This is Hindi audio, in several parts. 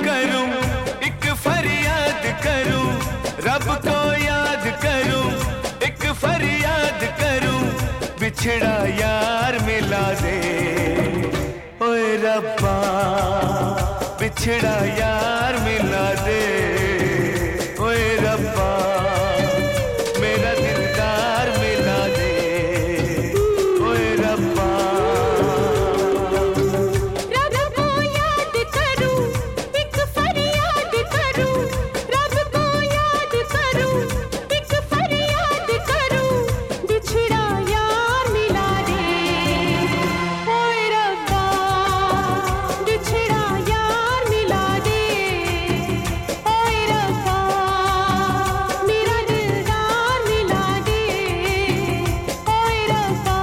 करूं, एक फरियाद करूं, रब को याद करूं, एक फरियाद करूं, बिछड़ा यार मिला दे। ओए रब्बा बिछड़ा यार मिला दे। ओए रब्बा मेरा दिलदार मिला दे। ओए रब्बा रब को याद करूं, एक फरियाद करूं, रब को याद करूं, एक फरियाद करूं, बिछड़ा यार मिला दे। ओए रब्बा बिछड़ा यार मिला दे। ओए रब्बा मेरा दिलदार मिला दे। ओए रब्बा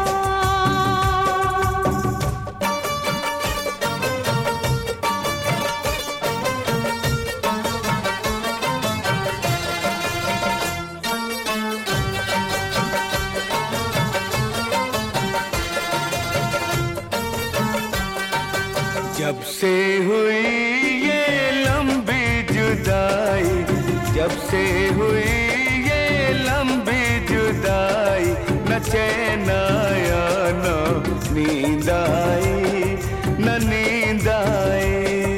जब से हुई ये लंबी जुदाई, जब से हुई ये लंबी जुदाई, न चैन आया न नींद आई, न नींद आई।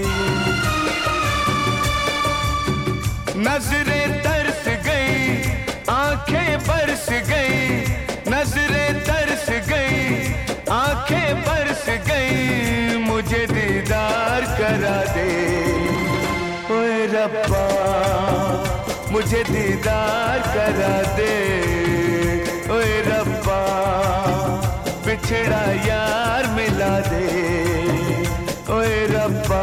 नजरें तरस गई, आंखें बरस गई, नजरें तरस गई, आंखें बरस गई, मुझे दीदार करा दे। ओए रब्बा मुझे दीदार करा दे। ओए रब्बा बिछड़ा यार मिला दे। ओए रब्बा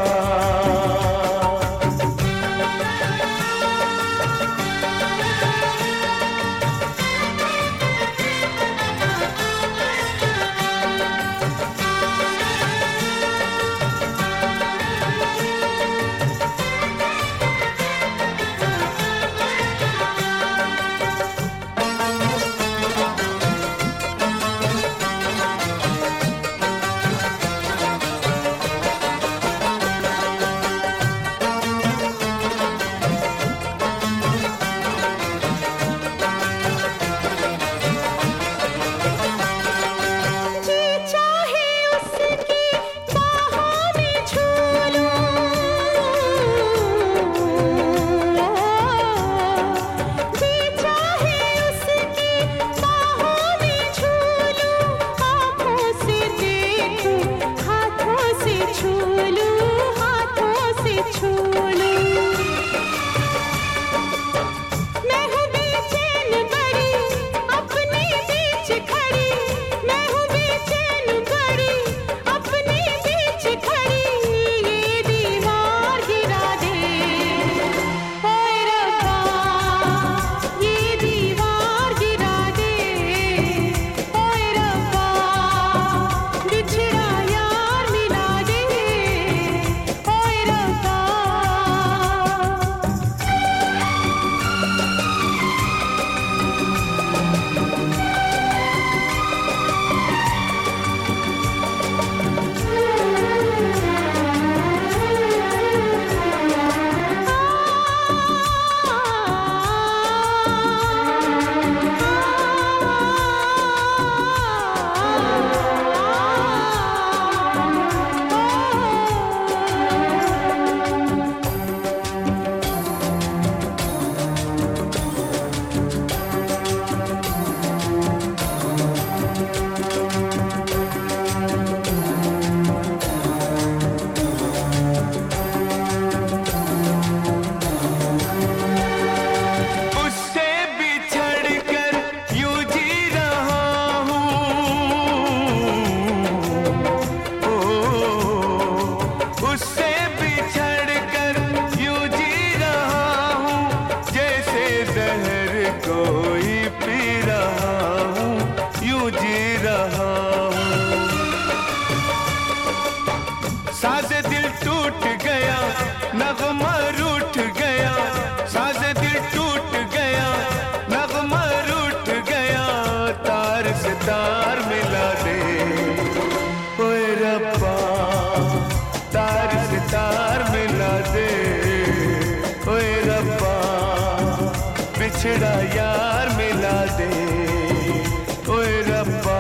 नगमा रूठ गया, साज़े दिल टूट गया, नगमा रूठ गया, तार से तार मिला दे। ओए रब्बा तार से तार मिला दे। बिछड़ा यार मिला दे ओए रब्बा।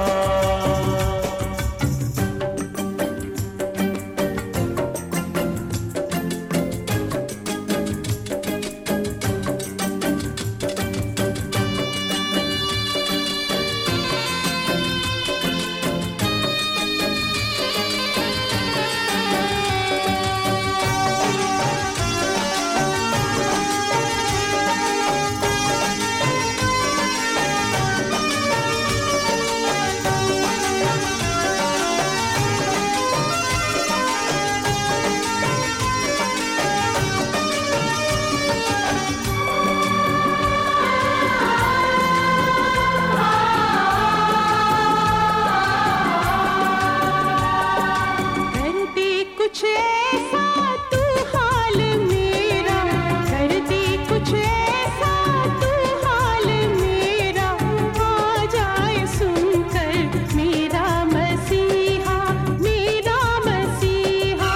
कुछ ऐसा तू हाल मेरा, कर दे कुछ ऐसा तू हाल मेरा, आ जाए सुनकर मेरा मसीहा, मेरा मसीहा।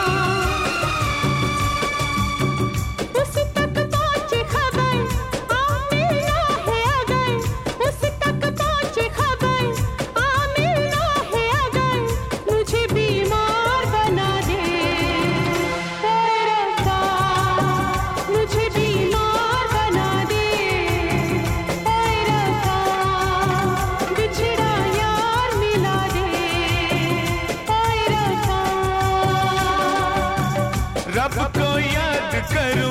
उस तक पहुँचे खबर आ मिलना है अगर, उस तक पहुँचे खबर आ मिलना है अगर, मुझे बीमार बना दे मुझे बीमार बना दे बिछड़ा यार मिला दे रब को याद करूं